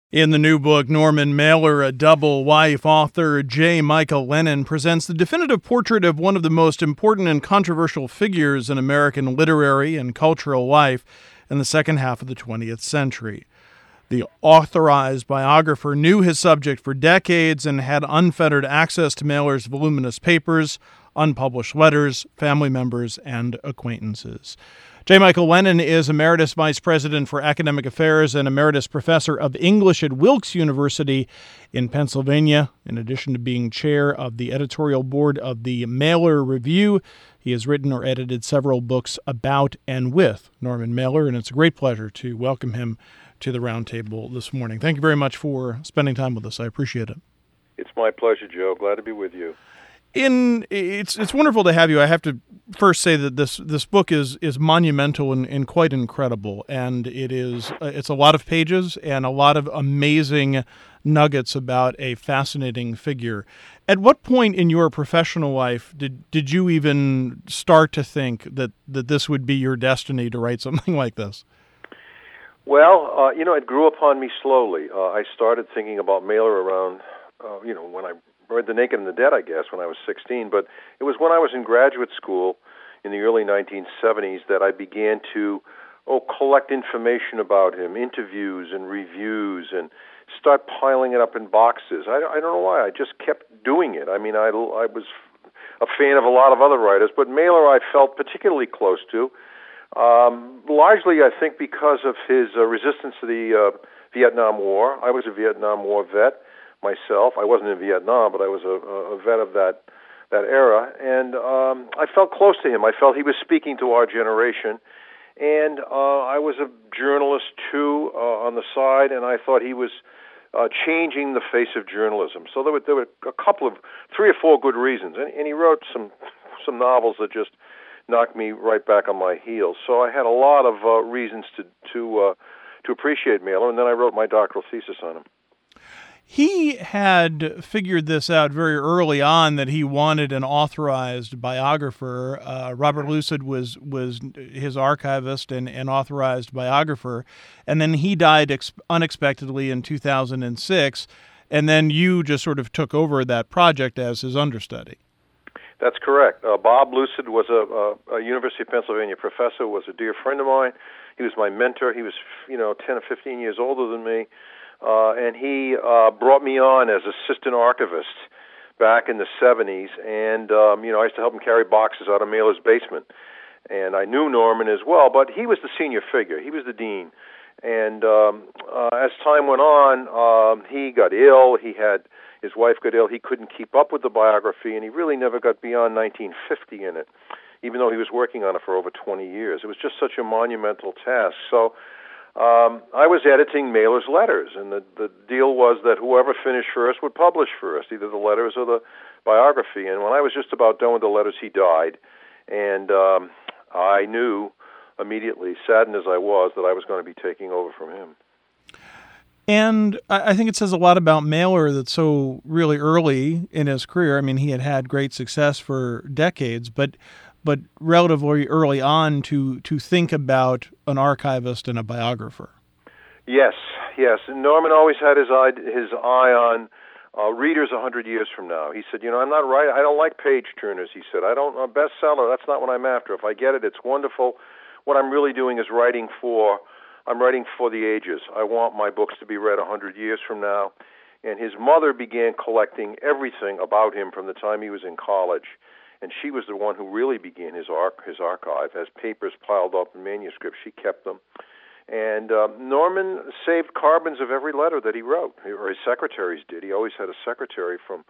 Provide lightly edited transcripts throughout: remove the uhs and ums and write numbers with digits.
In the new book, Norman Mailer, A Double Wife, author J. Michael Lennon presents the definitive portrait of one of the most important and controversial figures in American literary and cultural life in the second half of the 20th century. The authorized biographer knew his subject for decades and had unfettered access to Mailer's voluminous papers, unpublished letters, family members, and acquaintances. J. Michael Lennon is Emeritus Vice President for Academic Affairs and Emeritus Professor of English at Wilkes University in Pennsylvania. In addition to being chair of the editorial board of the Mailer Review, he has written or edited several books about and with Norman Mailer, and it's a great pleasure to welcome him to the roundtable this morning. Thank you very much for spending time with us. I appreciate it. It's my pleasure, Joe. Glad to be with you. It's wonderful to have you. I have to first say that this book is monumental and quite incredible, and it's a lot of pages and a lot of amazing nuggets about a fascinating figure. At what point in your professional life did you even start to think that this would be your destiny to write something like this? Well, it grew upon me slowly. I started thinking about Mailer around, when I read The Naked and the Dead, I guess, when I was 16. But it was when I was in graduate school in the early 1970s that I began to collect information about him, interviews and reviews, and start piling it up in boxes. I don't know why. I just kept doing it. I mean, I was a fan of a lot of other writers, but Mailer I felt particularly close to, largely, I think, because of his resistance to the Vietnam War. I was a Vietnam War vet myself. I wasn't in Vietnam, but I was a vet of that era, and I felt close to him. I felt he was speaking to our generation, and I was a journalist too on the side, and I thought he was changing the face of journalism. So there were a couple of 3 or 4 good reasons, and he wrote some novels that just knocked me right back on my heels. So I had a lot of reasons to appreciate Mailer, and then I wrote my doctoral thesis on him. He had figured this out very early on that he wanted an authorized biographer. Robert Lucid was his archivist and authorized biographer, and then he died unexpectedly in 2006, and then you just sort of took over that project as his understudy. That's correct. Bob Lucid was a University of Pennsylvania professor, was a dear friend of mine. He was my mentor. He was 10 or 15 years older than me. And he brought me on as assistant archivist back in the 70s, and I used to help him carry boxes out of Mailer's basement. And I knew Norman as well, but he was the senior figure. He was the dean. And as time went on, he got ill. His wife got ill. He couldn't keep up with the biography, and he really never got beyond 1950 in it, even though he was working on it for over 20 years. It was just such a monumental task. So I was editing Mailer's letters, and the deal was that whoever finished first would publish first, either the letters or the biography. And when I was just about done with the letters, he died. And I knew immediately, saddened as I was, that I was going to be taking over from him. And I think it says a lot about Mailer that so really early in his career, I mean, he had great success for decades, but relatively early on to think about an archivist and a biographer. Yes. Norman always had his eye on readers 100 years from now. He said, I'm not right. I don't like page turners. He said, a bestseller. That's not what I'm after. If I get it, it's wonderful. What I'm really doing is writing for the ages. I want my books to be read 100 years from now. And his mother began collecting everything about him from the time he was in college. And she was the one who really began his archive. As papers piled up in manuscripts, she kept them. And Norman saved carbons of every letter that he wrote, or his secretaries did. He always had a secretary from,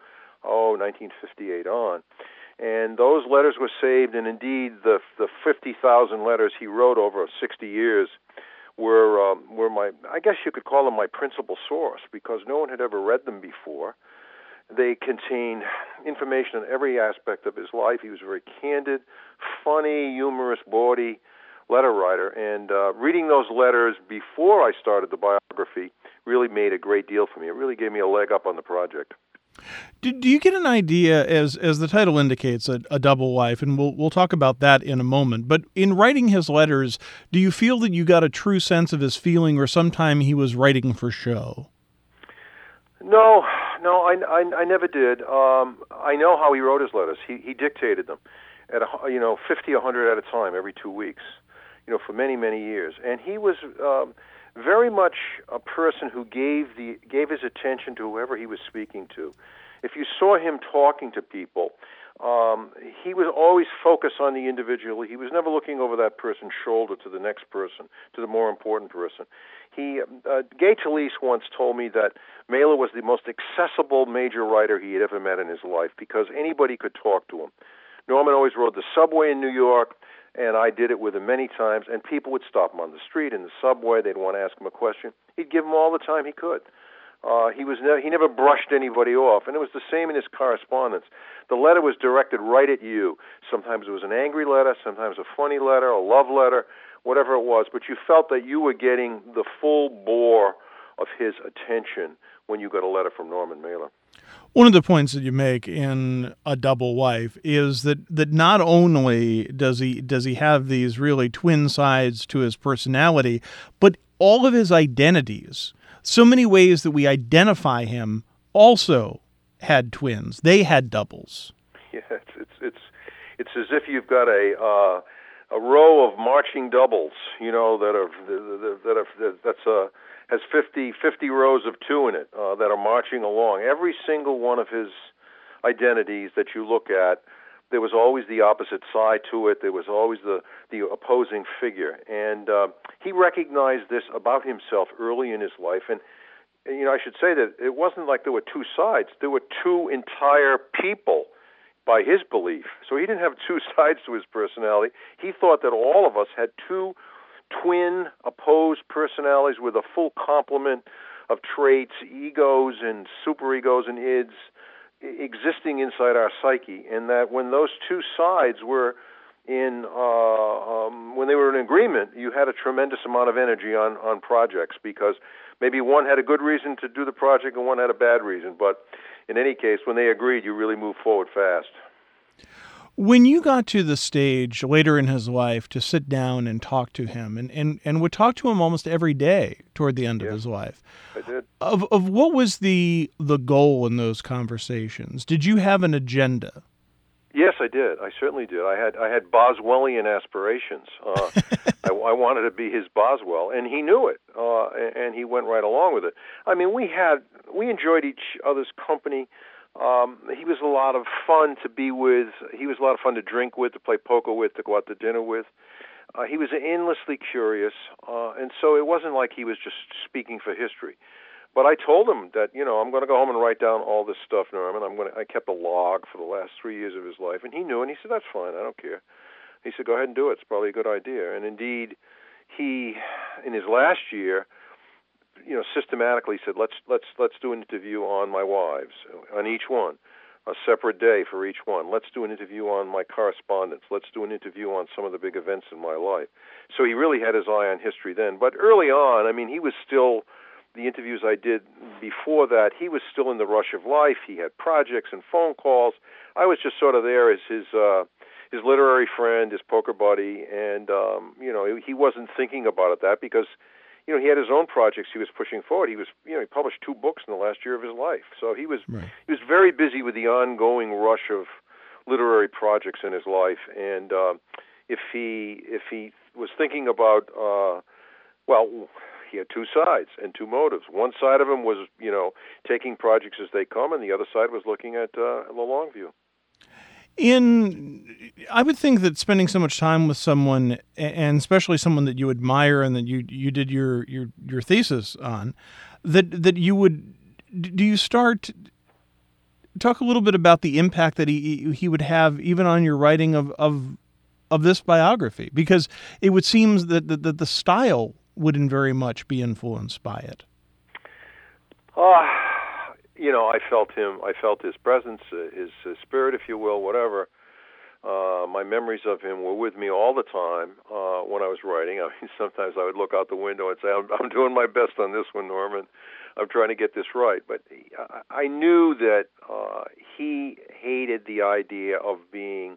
1958 on. And those letters were saved, and indeed the 50,000 letters he wrote over 60 years were I guess you could call them my principal source, because no one had ever read them before. They contain information on every aspect of his life. He was a very candid, funny, humorous, bawdy letter writer. And reading those letters before I started the biography really made a great deal for me. It really gave me a leg up on the project. Do you get an idea, as the title indicates, a double life, and we'll talk about that in a moment, but in writing his letters, do you feel that you got a true sense of his feeling, or sometime he was writing for show? No, I never did. I know how he wrote his letters. He dictated them at 50, 100 at a time every 2 weeks, for many, many years. And he was very much a person who gave his attention to whoever he was speaking to. If you saw him talking to people, he was always focused on the individual. He was never looking over that person's shoulder to the next person, to the more important person. Gay Talese once told me that Mailer was the most accessible major writer he had ever met in his life because anybody could talk to him. Norman always rode the subway in New York, and I did it with him many times, and people would stop him on the street, in the subway. They'd want to ask him a question. He'd give them all the time he could. He never brushed anybody off, and it was the same in his correspondence. The letter was directed right at you. Sometimes it was an angry letter, sometimes a funny letter, a love letter, whatever it was, but you felt that you were getting the full bore of his attention when you got a letter from Norman Mailer. One of the points that you make in A Double Wife is that not only does he have these really twin sides to his personality, but all of his identities, so many ways that we identify him, also had twins. They had doubles. Yeah, it's as if you've got a row of marching doubles, has 50 rows of two in it that are marching along. Every single one of his identities that you look at, there was always the opposite side to it. There was always the opposing figure. And he recognized this about himself early in his life. And, I should say that it wasn't like there were two sides. There were two entire people by his belief. So he didn't have two sides to his personality. He thought that all of us had two twin opposed personalities with a full complement of traits, egos and superegos and ids existing inside our psyche, and that when those two sides were when they were in agreement, you had a tremendous amount of energy on projects, because maybe one had a good reason to do the project and one had a bad reason, but in any case, when they agreed, you really moved forward fast. When you got to the stage later in his life to sit down and talk to him, and would talk to him almost every day toward the end of his life, I did. Of what was the goal in those conversations? Did you have an agenda? Yes, I did. I certainly did. I had Boswellian aspirations. I wanted to be his Boswell, and he knew it, and he went right along with it. I mean, we enjoyed each other's company. He was a lot of fun to be with. He was a lot of fun to drink with, to play poker with, to go out to dinner with. He was endlessly curious, and so it wasn't like he was just speaking for history. But I told him that, I'm going to go home and write down all this stuff, Norman. I kept a log for the last 3 years of his life, and he knew, and he said, "That's fine. I don't care." He said, "Go ahead and do it. It's probably a good idea." And indeed, he, in his last year, systematically said, let's do an interview on my wives, on each one, a separate day for each one. Let's do an interview on my correspondence. Let's do an interview on some of the big events in my life. So he really had his eye on history then. But early on, he was still, the interviews I did before that, he was still in the rush of life. He had projects and phone calls. I was just sort of there as his literary friend, his poker buddy, and he wasn't thinking about that because he had his own projects he was pushing forward. He published 2 books in the last year of his life. So he was He was very busy with the ongoing rush of literary projects in his life. And if he was thinking about he had 2 sides and 2 motives. One side of him was taking projects as they come, and the other side was looking at the long view. I would think that spending so much time with someone, and especially someone that you admire and that you did your thesis on, that you would, do you start talk a little bit about the impact that he would have even on your writing of this biography? Because it would seem that the style wouldn't very much be influenced by it. I felt his presence, his spirit, if you will, whatever. My memories of him were with me all the time when I was writing. Sometimes I would look out the window and say, I'm doing my best on this one, Norman. I'm trying to get this right. But I knew that he hated the idea of being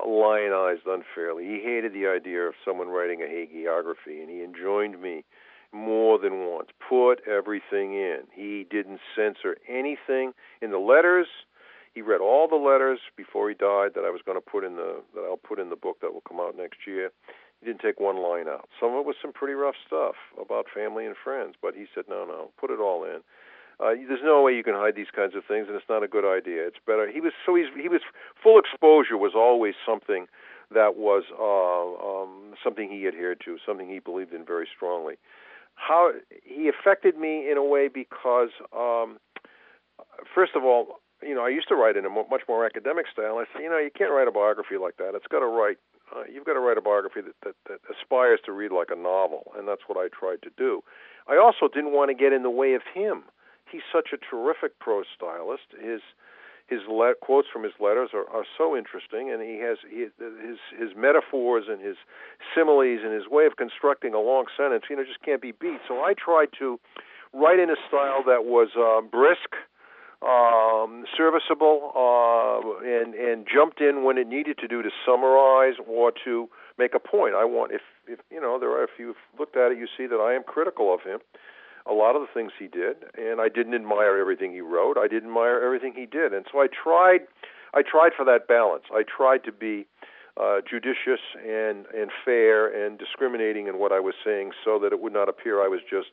lionized unfairly. He hated the idea of someone writing a hagiography, and he enjoined me more than once. Put everything in. He didn't censor anything in the letters. He read all the letters before he died that I'll put in the book that will come out next year. He didn't take one line out. Some of it was some pretty rough stuff about family and friends, but he said, no, put it all in. There's no way you can hide these kinds of things, and it's not a good idea. It's better. He was full exposure was always something that was something he adhered to, something he believed in very strongly. How he affected me in a way because, first of all, I used to write in a much more academic style. I said, you can't write a biography like that. It's got to write. You've got to write a biography that aspires to read like a novel, and that's what I tried to do. I also didn't want to get in the way of him. He's such a terrific prose stylist. His quotes from his letters are so interesting, and his metaphors and his similes and his way of constructing a long sentence, just can't be beat. So I tried to write in a style that was brisk, serviceable, and jumped in when it needed to summarize or to make a point. If you've looked at it, you see that I am critical of him. A lot of the things he did, and I didn't admire everything he wrote. I didn't admire everything he did, and so I tried for that balance. I tried to be judicious and fair and discriminating in what I was saying, so that it would not appear I was just,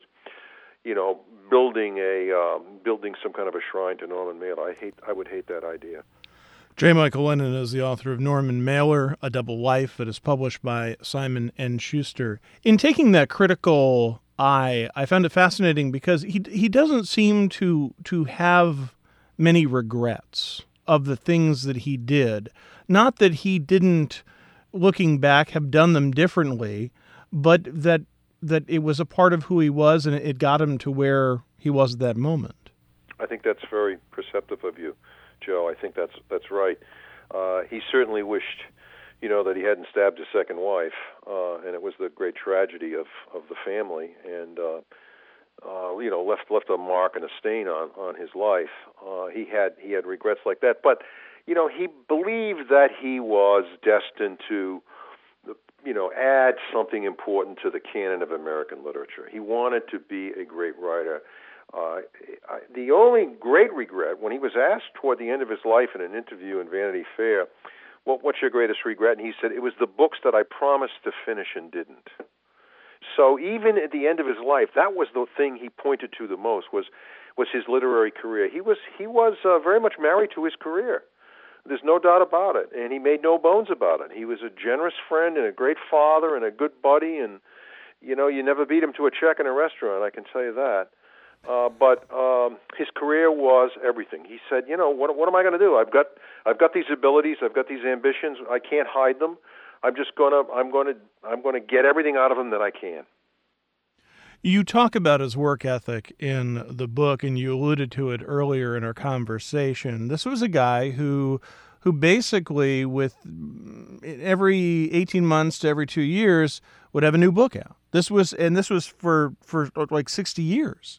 building some kind of a shrine to Norman Mailer. I would hate that idea. J. Michael Lennon is the author of Norman Mailer, A Double Life. It is published by Simon & Schuster. In taking that critical eye, I found it fascinating because he doesn't seem to have many regrets of the things that he did. Not that he didn't, looking back, have done them differently, but that it was a part of who he was, and it got him to where he was at that moment. I think that's very perceptive of you, Joe. I think that's right. He certainly wished, that he hadn't stabbed his second wife, and it was the great tragedy of the family, and left a mark and a stain on his life. He had regrets like that, but he believed that he was destined to add something important to the canon of American literature. He wanted to be a great writer. The only great regret, when he was asked toward the end of his life in an interview in Vanity Fair, what's your greatest regret? And he said, it was the books that I promised to finish and didn't. So even at the end of his life, that was the thing he pointed to the most, was his literary career. He was very much married to his career. There's no doubt about it, and he made no bones about it. He was a generous friend and a great father and a good buddy, and you never beat him to a check in a restaurant, I can tell you that. But his career was everything. He said, what am I going to do? I've got these abilities, I've got these ambitions. I can't hide them. I'm going to get everything out of them that I can. You talk about his work ethic in the book, and you alluded to it earlier in our conversation. This was a guy who basically, with every 18 months to every 2 years, would have a new book out. This was for like 60 years.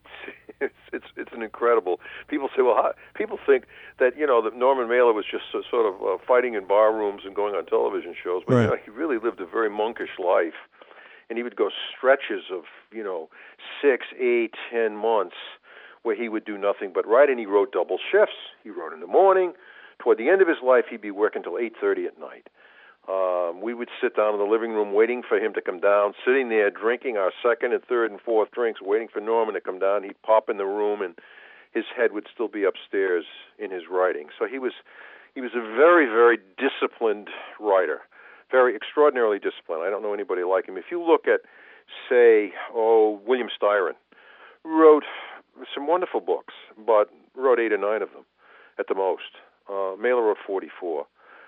It's an incredible. People say, people think that that Norman Mailer was just sort of fighting in bar rooms and going on television shows, but right. He really lived a very monkish life, and he would go stretches of 6, 8, 10 months where he would do nothing but write, and he wrote double shifts. He wrote in the morning. Toward the end of his life, he'd be working till 8:30 at night. We would sit down in the living room waiting for him to come down, sitting there drinking our second and third and fourth drinks, waiting for Norman to come down. He'd pop in the room, and his head would still be upstairs in his writing. So he was a very, very disciplined writer, very extraordinarily disciplined. I don't know anybody like him. If you look at, say, William Styron, wrote some wonderful books, but wrote 8 or 9 of them at the most. Mailer wrote 44.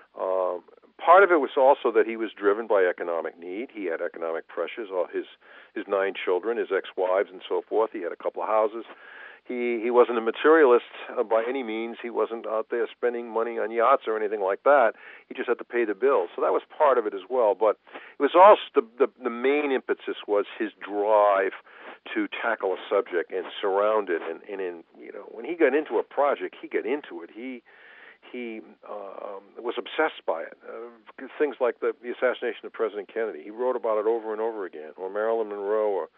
Part of it was also that he was driven by economic need. He had economic pressures. His 9 children, his ex-wives, and so forth. He had a couple of houses. He wasn't a materialist by any means. He wasn't out there spending money on yachts or anything like that. He just had to pay the bills. So that was part of it as well. But it was also the main impetus was his drive to tackle a subject and surround it. And when he got into a project, he got into it. He was obsessed by it. Things like the assassination of President Kennedy. He wrote about it over and over again, or Marilyn Monroe, or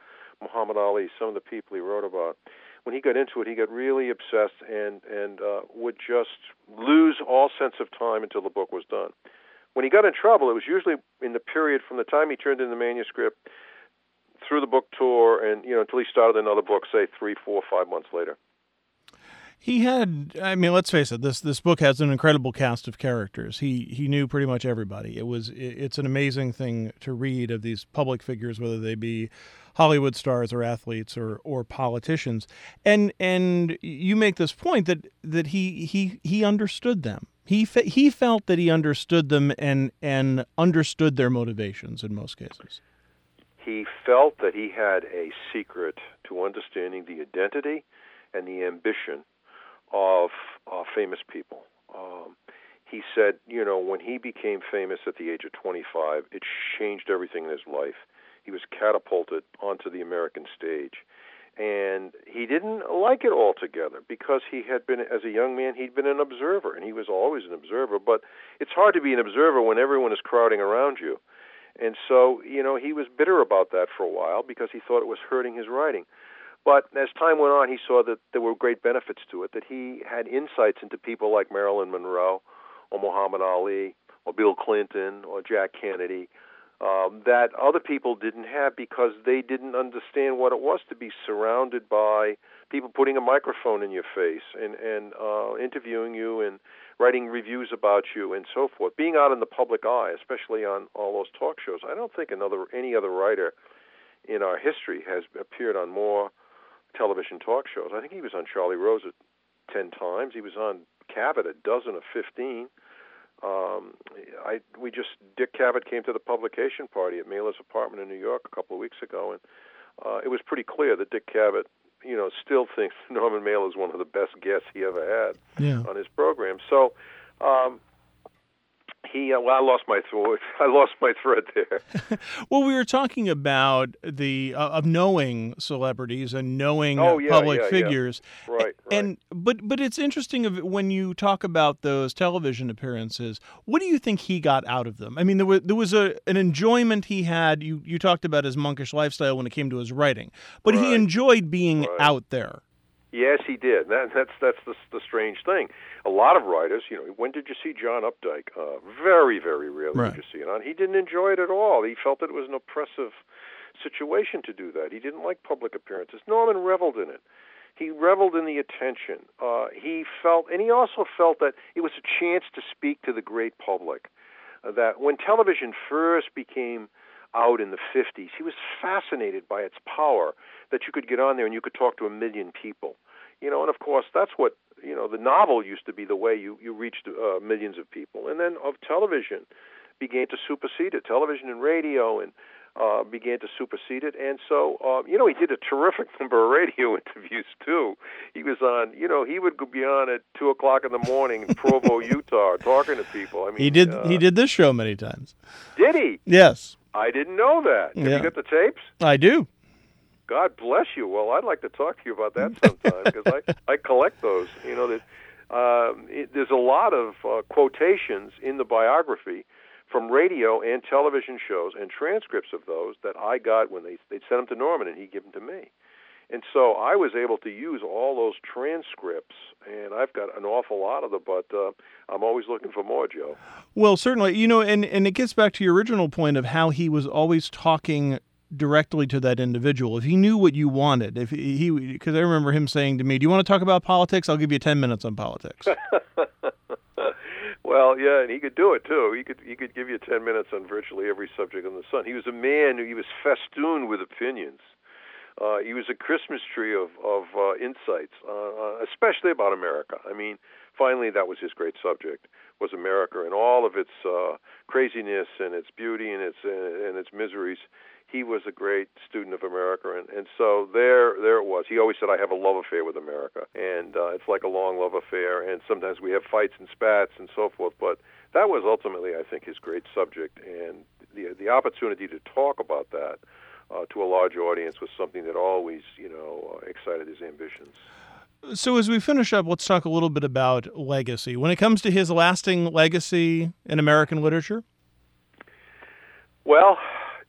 Muhammad Ali, some of the people he wrote about, when he got into it, he got really obsessed and would just lose all sense of time until the book was done. When he got in trouble, it was usually in the period from the time he turned in the manuscript through the book tour and, until he started another book, say 3, 4, 5 months later. He had, let's face it, this book has an incredible cast of characters. He knew pretty much everybody. It's an amazing thing to read of these public figures, whether they be Hollywood stars or athletes or politicians. And you make this point that he understood them. He felt that he understood them and understood their motivations in most cases. He felt that he had a secret to understanding the identity and the ambition of famous people. He said, when he became famous at the age of 25, it changed everything in his life. He was catapulted onto the American stage. And he didn't like it altogether because he had been, as a young man, he'd been an observer, and he was always an observer. But it's hard to be an observer when everyone is crowding around you. And so, he was bitter about that for a while because he thought it was hurting his writing. But as time went on, he saw that there were great benefits to it, that he had insights into people like Marilyn Monroe or Muhammad Ali or Bill Clinton or Jack Kennedy that other people didn't have because they didn't understand what it was to be surrounded by people putting a microphone in your face and interviewing you and writing reviews about you and so forth. Being out in the public eye, especially on all those talk shows. I don't think any other writer in our history has appeared on more television talk shows. I think he was on Charlie Rose 10 times. He was on Cavett a dozen of 15. Dick Cavett came to the publication party at Mailer's apartment in New York a couple of weeks ago, and it was pretty clear that Dick Cavett, still thinks Norman Mailer is one of the best guests he ever had on his program. So, I lost my thread there. Well, we were talking about of knowing celebrities and knowing public figures. Yeah. Right. And but it's interesting when you talk about those television appearances. What do you think he got out of them? There was an enjoyment he had. You talked about his monkish lifestyle when it came to his writing, but he enjoyed being out there. Yes, he did. That's the strange thing. A lot of writers, when did you see John Updike? Very, very rarely did you see it on. He didn't enjoy it at all. He felt that it was an oppressive situation to do that. He didn't like public appearances. Norman reveled in it. He reveled in the attention. He also felt that it was a chance to speak to the great public. That when television first became out in the 50s, he was fascinated by its power, that you could get on there and you could talk to 1 million people. And of course, that's what, the novel used to be the way you reached millions of people. And then television began to supersede it. Television and radio and began to supersede it. And so, he did a terrific number of radio interviews, too. He was on, he would be on at 2 o'clock in the morning in Provo, Utah, talking to people. He did this show many times. Did he? Yes. I didn't know that. Have you got the tapes? I do. God bless you. Well, I'd like to talk to you about that sometime because I collect those. There's a lot of quotations in the biography from radio and television shows and transcripts of those that I got when they'd send them to Norman and he'd give them to me. And so I was able to use all those transcripts, and I've got an awful lot of them, but I'm always looking for more, Joe. Well, certainly, and it gets back to your original point of how he was always talking directly to that individual. If he knew what you wanted, because I remember him saying to me, "Do you want to talk about politics? I'll give you 10 minutes on politics." Well, yeah, and he could do it too. He could give you 10 minutes on virtually every subject under the sun. He was a man who was festooned with opinions. He was a Christmas tree of insights, especially about America. Finally, that was his great subject, was America and all of its craziness and its beauty and its miseries. He was a great student of America, and so there it was. He always said, "I have a love affair with America," and it's like a long love affair, and sometimes we have fights and spats and so forth, but that was ultimately, I think, his great subject, and the opportunity to talk about that to a large audience was something that always, excited his ambitions. So as we finish up, let's talk a little bit about legacy. When it comes to his lasting legacy in American literature? Well,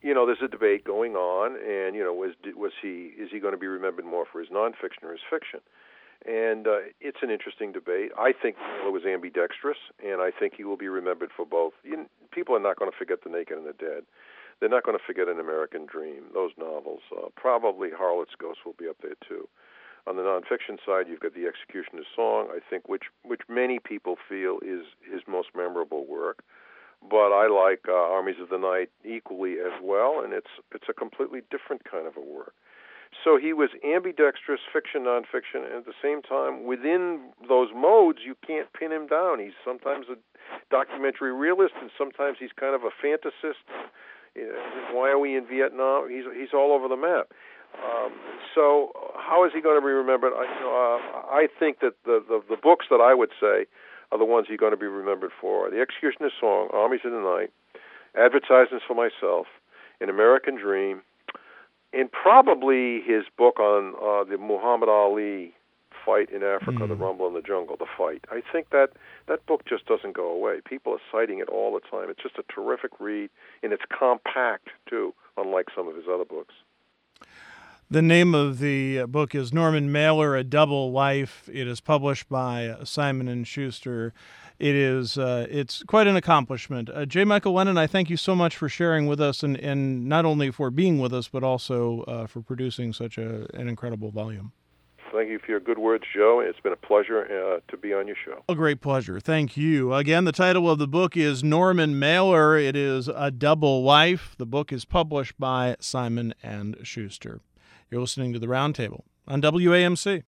there's a debate going on, and is he going to be remembered more for his nonfiction or his fiction? And it's an interesting debate. I think Mailer was ambidextrous, and I think he will be remembered for both. People are not going to forget The Naked and the Dead. They're not going to forget An American Dream, those novels. Probably Harlot's Ghost will be up there too. On the nonfiction side, you've got The Executioner's Song, I think, which many people feel is his most memorable work. But I like Armies of the Night equally as well, and it's a completely different kind of a work. So he was ambidextrous, fiction, nonfiction, and at the same time, within those modes, you can't pin him down. He's sometimes a documentary realist, and sometimes he's kind of a fantasist. Why are we in Vietnam? He's all over the map. So how is he going to be remembered? I think that the books that I would say are the ones he's going to be remembered for: The Executioner's Song, Armies of the Night, Advertisements for Myself, An American Dream, and probably his book on the Muhammad Ali fight in Africa, The Rumble in the Jungle, The Fight. I think that book just doesn't go away. People are citing it all the time. It's just a terrific read, and it's compact, too, unlike some of his other books. The name of the book is Norman Mailer, A Double Life. It is published by Simon & Schuster. It's quite an accomplishment. J. Michael Lennon, I thank you so much for sharing with us, and not only for being with us, but also for producing such an incredible volume. Thank you for your good words, Joe. It's been a pleasure to be on your show. A great pleasure. Thank you. Again, the title of the book is Norman Mailer. It is A Double Life. The book is published by Simon & Schuster. You're listening to The Roundtable on WAMC.